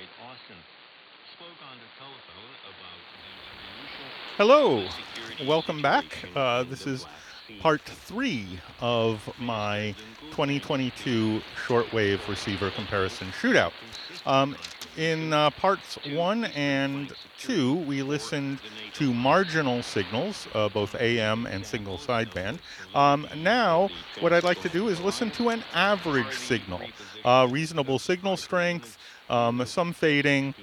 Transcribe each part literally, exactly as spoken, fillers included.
Hello, welcome back. Uh, this is part three of my twenty twenty-two shortwave receiver comparison shootout. Um, in uh, parts one and two, we listened to marginal signals, uh, both A M and single sideband. Um, now, what I'd like to do is listen to an average signal, uh, reasonable signal strength, um, some fading,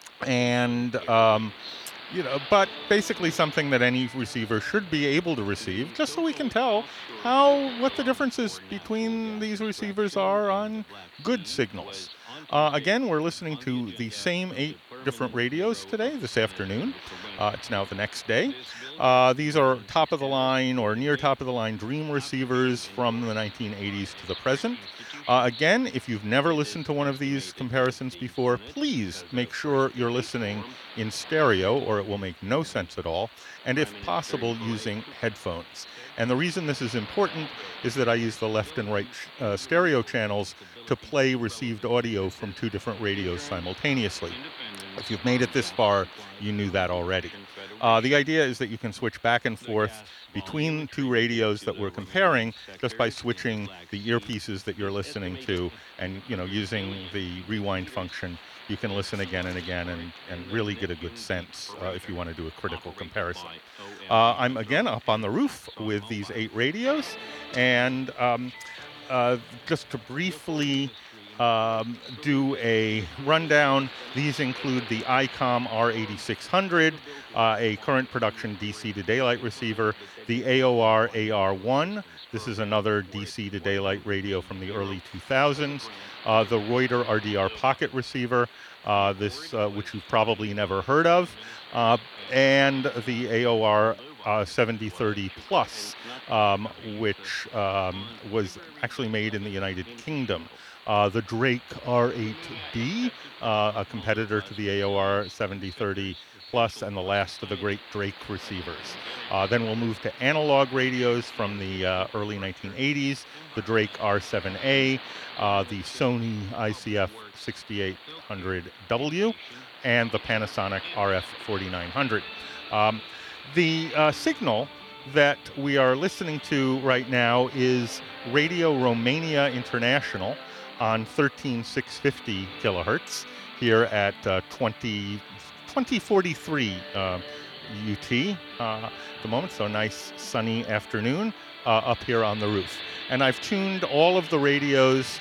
and um, you know, but basically something that any receiver should be able to receive, just so we can tell how what the differences between these receivers are on good signals. Uh, again, we're listening to the same eight different radios today, this afternoon. Uh, it's now the next day. Uh, these are top of the line or near top of the line Dream receivers from the nineteen eighties to the present. Uh, again, if you've never listened to one of these comparisons before, please make sure you're listening in stereo or it will make no sense at all, and if possible, using headphones. And the reason this is important is that I use the left and right uh, stereo channels to play received audio from two different radios simultaneously. If you've made it this far, you knew that already. Uh, the idea is that you can switch back and forth between two radios that we're comparing just by switching the earpieces that you're listening to and, you know, using the rewind function. You can listen again and again and, and really get a good sense uh, if you want to do a critical comparison. Uh, I'm again up on the roof with these eight radios, and um, uh, just to briefly um, do a rundown, these include the ICOM R eighty-six hundred, uh, a current production D C to daylight receiver, the A O R A R one. This is another D C to daylight radio from the early two thousands. Uh, the Reuter R D R pocket receiver, uh, this uh, which you've probably never heard of, uh, and the A O R uh, seventy thirty Plus, um, which um, was actually made in the United Kingdom. Uh, the Drake R eight B, uh, a competitor to the A O R seventy thirty Plus, and the last of the great Drake receivers. Uh, then we'll move to analog radios from the uh, early nineteen eighties, the Drake R seven A, uh, the Sony I C F sixty-eight hundred W, and the Panasonic R F forty-nine hundred. Um, the uh, signal that we are listening to right now is Radio Romania International on thirteen six fifty kilohertz here at uh, twenty, twenty forty-three uh, U T uh, at the moment. So nice sunny afternoon uh, up here on the roof. And I've tuned all of the radios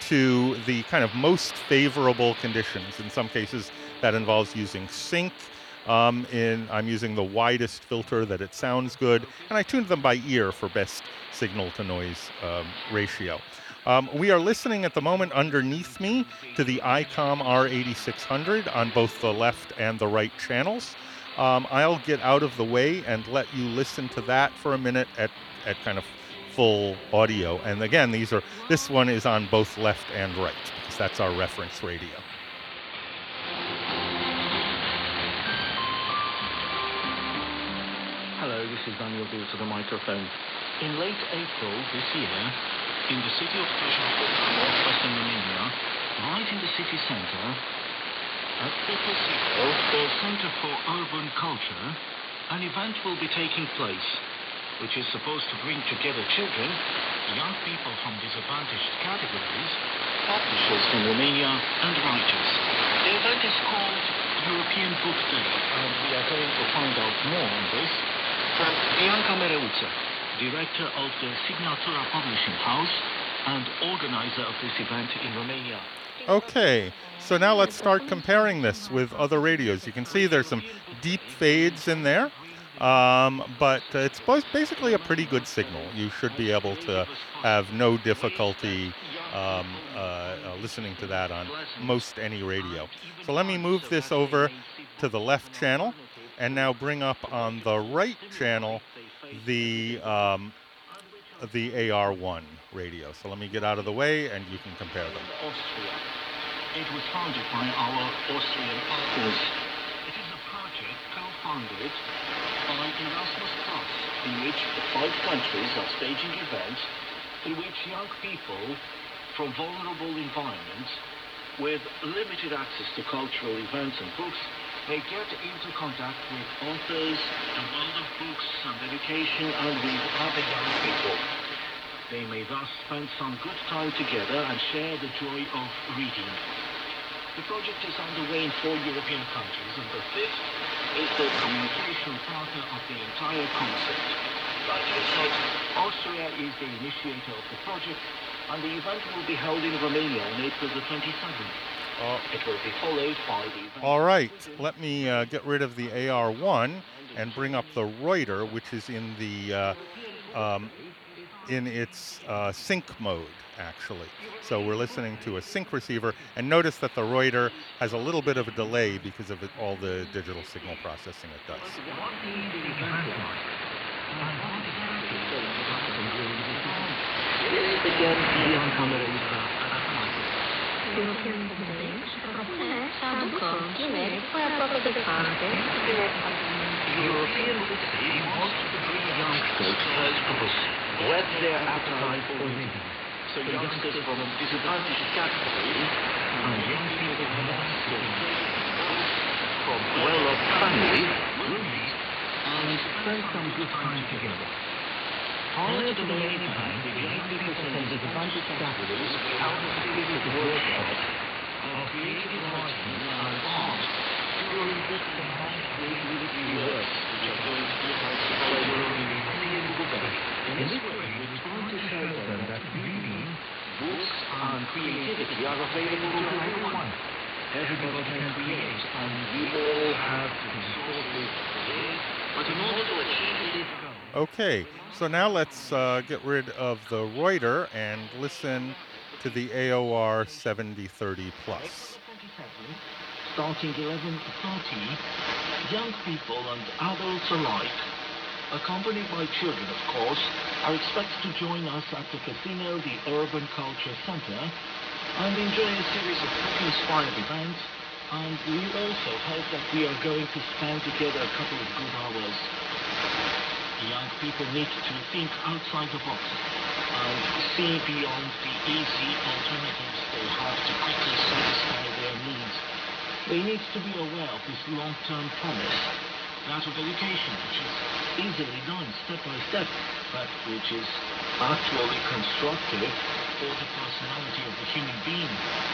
to the kind of most favorable conditions. In some cases, that involves using sync. Um, in, I'm using the widest filter that it sounds good, and I tuned them by ear for best signal-to-noise um, ratio. Um, we are listening at the moment underneath me to the ICOM R eighty-six hundred on both the left and the right channels. Um, I'll get out of the way and let you listen to that for a minute at, at kind of full audio. And again, these are this one is on both left and right because that's our reference radio. Hello, this is Daniel Bill to the microphone. In late April this year, in the city of Tuzla, northwestern Romania, right in the city center, at Triple Zero, the Center for Urban Culture, an event will be taking place, which is supposed to bring together children, young people from disadvantaged categories, publishers from Romania, and writers. The event is called European Book Day, and we are going to find out more on this from Bianca Mereuță, director of the Signatura Publishing House and organizer of this event in Romania. Okay, so now let's start comparing this with other radios. You can see there's some deep fades in there, um, but uh, it's basically a pretty good signal. You should be able to have no difficulty um, uh, uh, listening to that on most any radio. So let me move this over to the left channel and now bring up on the right channel the um, the A R one radio. So let me get out of the way and you can compare them. Austria. It was founded by our Austrian partners. It is a project co-founded by Erasmus Plus, in which five countries are staging events in which young people from vulnerable environments with limited access to cultural events and books, may get into contact with authors, the world of books and education, and with other young people. They may thus spend some good time together and share the joy of reading. The project is underway in four European countries, and the fifth is the communication partner of the entire concept. Like I said, Austria is the initiator of the project, and the event will be held in Romania on April the twenty-seventh. Uh, It will be followed by the event. all right, let me uh, get rid of the A R one and bring up the Reuter, which is in the uh, um, in its uh, sync mode, actually. So we're listening to a sync receiver, and notice that the Reuter has a little bit of a delay because of it, all the digital signal processing it does. European City wants to bring youngsters close, whet their appetite for reading. So youngsters from disadvantaged categories and young people from well-off families will meet and spend some good time together. Prior to the main event, the young people from disadvantaged categories held a series of workshops of creative writing and art during this combined creativity works, which are going to be held in Bucharest. In this way, we're trying to show them that reading, books, and creativity are available to everyone. Everybody can create, and we all have the resources to create. But in order to achieve this goal, Okay, so now let's uh, get rid of the Reuter and listen to the A O R seventy thirty plus. starting eleven thirty, young people and adults alike, accompanied by children of course, are expected to join us at the casino, the Urban Culture Center, and enjoy a series of book-inspired events, and we also hope that we are going to spend together a couple of good hours. The young people need to think outside the box and see beyond the easy alternatives they have to quickly satisfy their needs. They need to be aware of this long-term promise, that of education, which is easily done step by step, but which is actually constructive for the personality of the human being.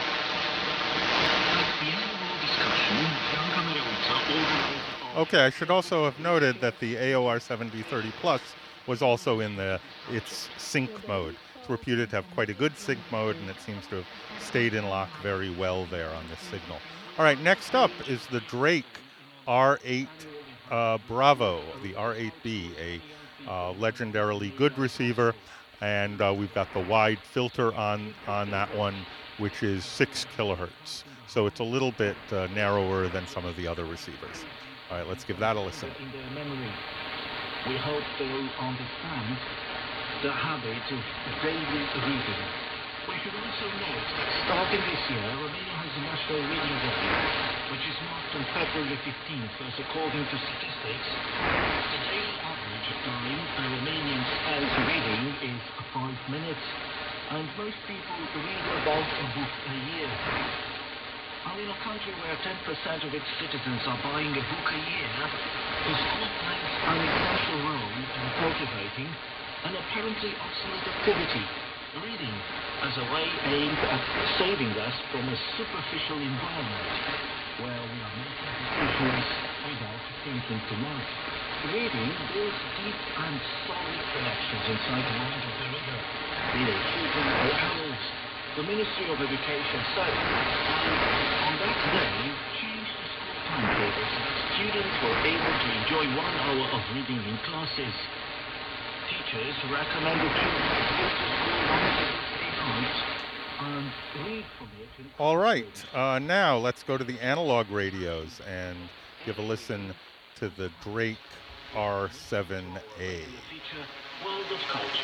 At the end of our discussion, Young America organized... Okay, I should also have noted that the A O R seventy thirty plus was also in the its sync mode. It's reputed to have quite a good sync mode, and it seems to have stayed in lock very well there on this signal. All right, next up is the Drake R eight uh, Bravo, the R eight B, a uh, legendarily good receiver, and uh, we've got the wide filter on, on that one, which is six kilohertz. So it's a little bit uh, narrower than some of the other receivers. All right, let's give that a listen. In their memory, we hope they'll understand the habit of daily reading. We should also note that starting this year, Romania has a National Reading Review, which is marked on February fifteenth, as according to statistics, the daily average time a Romanian spends reading is five minutes, and most people read about a book a year. And in a country where ten percent of its citizens are buying a book a year, the school plays an essential role in cultivating an apparently obsolete activity, reading, as a way aimed at saving us from a superficial environment where we are making decisions without thinking too much. Reading builds deep and solid connections inside the mind of the reader, be they children or adults. The Ministry of Education said, and on that day, changed the school timetable so that students were able to enjoy one hour of reading in classes. Teachers recommended children to go to school once every three months and read from it. All right, uh, now let's go to the analog radios and give a listen to the Drake R seven A. Feature World of Culture.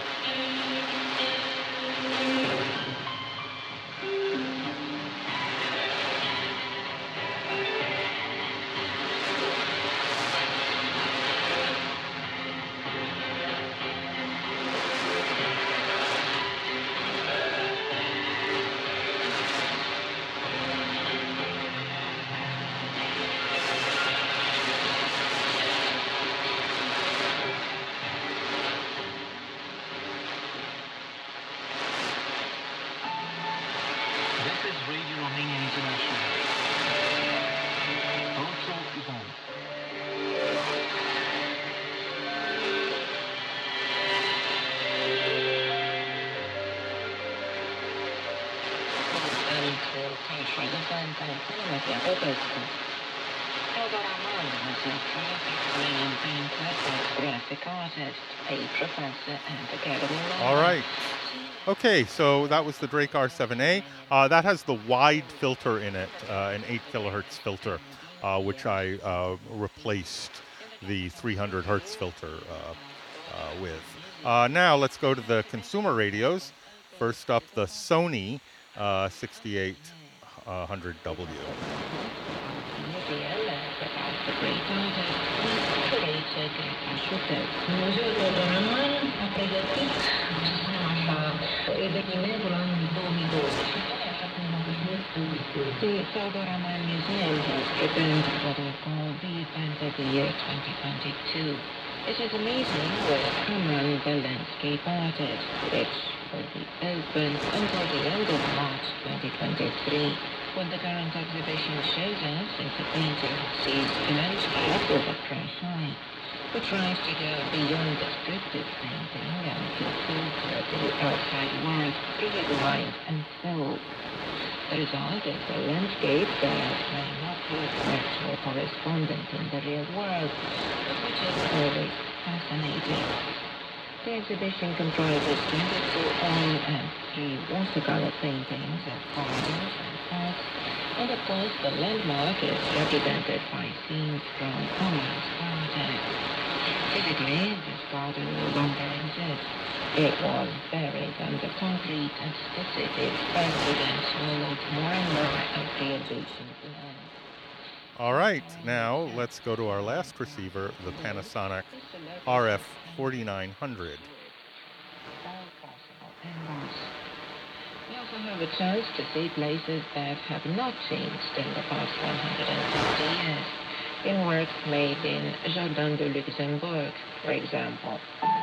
telemetria toteutettu. Eldorado was a prolific brain and graphic artist, a professor and academy member. All right. Okay, so that was the Drake R seven A. Uh, that has the wide filter in it, uh, an eight kilohertz filter, uh, which I uh, replaced the three hundred hertz filter uh, uh, with. Uh, now let's go to the consumer radios. First up, the Sony uh, sixty-eight hundred W. The Feldorama Museum has prepared what we call the event of the year twenty twenty-two. It is amazing where among the landscape artists, which will be open until the end of March twenty twenty-three. What the current exhibition shows us is a painter who sees a landscape over fresh eye, who tries to go beyond descriptive painting and to filter the outside world through his mind and soul. The result is a landscape that may not have actual correspondence in the real world, but which is always fascinating. The exhibition comprises twenty-two oil and three watercolor paintings of gardens and parks, and of course the landmark is represented by scenes from Oman's garden. Physically, this garden no longer exists. It was buried under concrete and the city expanded and swallowed more and more of the adjacent land. All right, now let's go to our last receiver, the Panasonic R F forty-nine hundred. All possible angles. We also have a chance to see places that have not changed in the past one hundred fifty years, in works made in Jardin de Luxembourg, for example.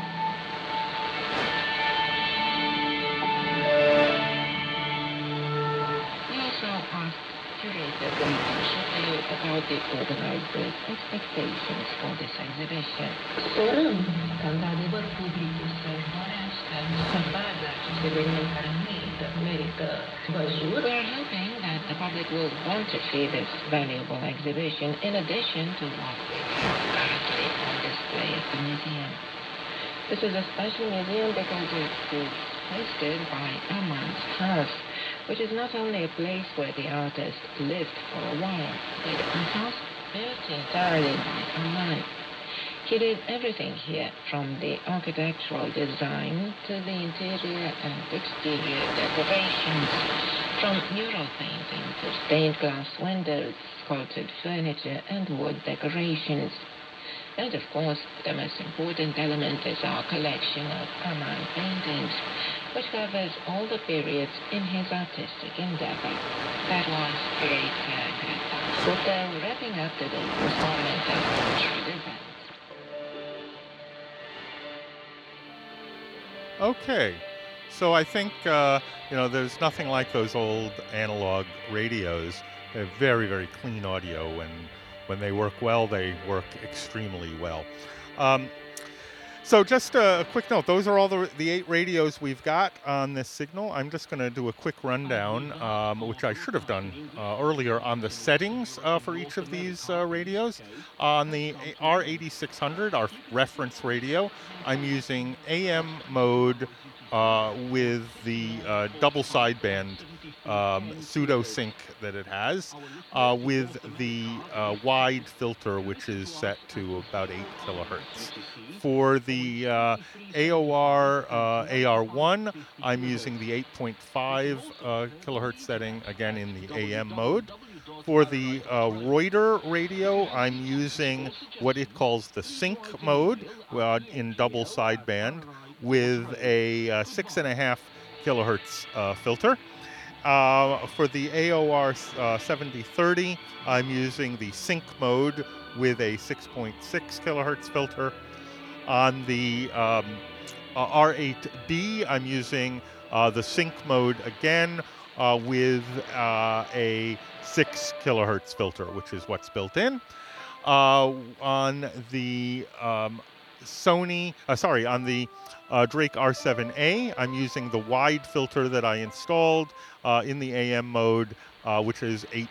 We also asked curator Gaëtan Chapeau about the organizers' expectations for this exhibition. Sperăm că, într-adevăr, publicul să urmărească, să vadă aceste evenimente care merită, merită văzut. We are hoping that the public will want to see this valuable exhibition in addition to what we have currently on display at the museum. This is a special museum because it is hosted by Aman's house, which is not only a place where the artist lived for a while, but a house built entirely by Aman. He did everything here, from the architectural design to the interior and exterior decorations, from mural painting to stained glass windows, sculpted furniture, and wood decorations. And of course, the most important element is our collection of Aman paintings, which covers all the periods in his artistic endeavor. That was great uh, Greta Sutter wrapping up today's installment of Cultural Events. Okay, so I think, uh, you know, there's nothing like those old analog radios. They're very, very clean audio, and when they work well, they work extremely well. Um, so just a quick note, those are all the, the eight radios we've got on this signal. I'm just going to do a quick rundown, um, which I should have done uh, earlier, on the settings uh, for each of these uh, radios. On the R eighty-six hundred, our reference radio, I'm using A M mode uh, with the uh, double sideband um, pseudo sync that it has, uh, with the uh, wide filter, which is set to about eight kilohertz. For the uh, A O R uh, A R one, I'm using the eight point five uh, kilohertz setting, again in the A M mode. For the uh, Reuter radio, I'm using what it calls the sync mode uh, in double sideband with a uh, six and a half kilohertz uh, filter. Uh, for the A O R uh, seventy thirty, I'm using the sync mode with a six point six kilohertz filter. On the um, uh, R eight B, I'm using uh, the sync mode again uh, with uh, a six kilohertz filter, which is what's built in. Uh, on the um, Sony, uh, sorry, on the uh, Drake R seven A, I'm using the wide filter that I installed uh, in the A M mode, uh, which is eight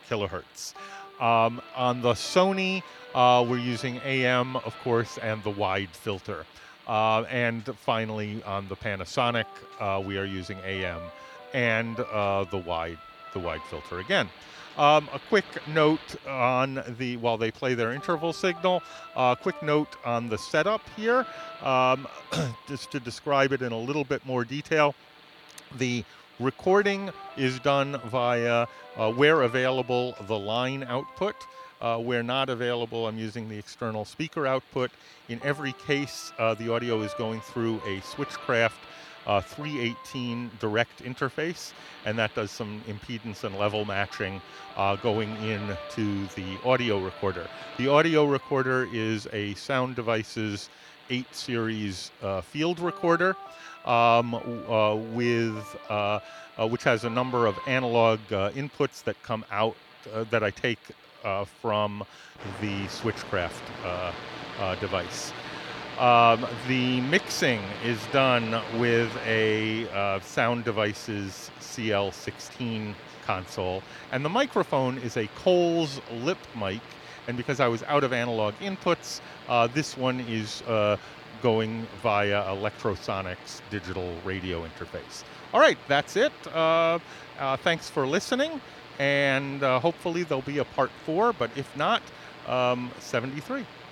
kilohertz. Um, on the Sony, uh, we're using A M, of course, and the wide filter. Uh, and finally, on the Panasonic, uh, we are using A M and uh, the wide the wide filter again. Um, a quick note on the while they play their interval signal. A uh, quick note on the setup here, um, just to describe it in a little bit more detail. The recording is done via, uh, where available, the line output. Uh, where not available, I'm using the external speaker output. In every case, uh, the audio is going through a Switchcraft uh, three eighteen direct interface, and that does some impedance and level matching uh, going into the audio recorder. The audio recorder is a Sound Devices eight series uh, field recorder. Um, uh, with uh, uh, which has a number of analog uh, inputs that come out uh, that I take uh, from the Switchcraft uh, uh, device. Um, the mixing is done with a uh, Sound Devices C L sixteen console, and the microphone is a Coles lip mic. And because I was out of analog inputs, uh, this one is uh, going via Electrosonics digital radio interface. All right, that's it. Uh, uh, thanks for listening, and uh, hopefully there'll be a part four, but if not, um, seventy-three.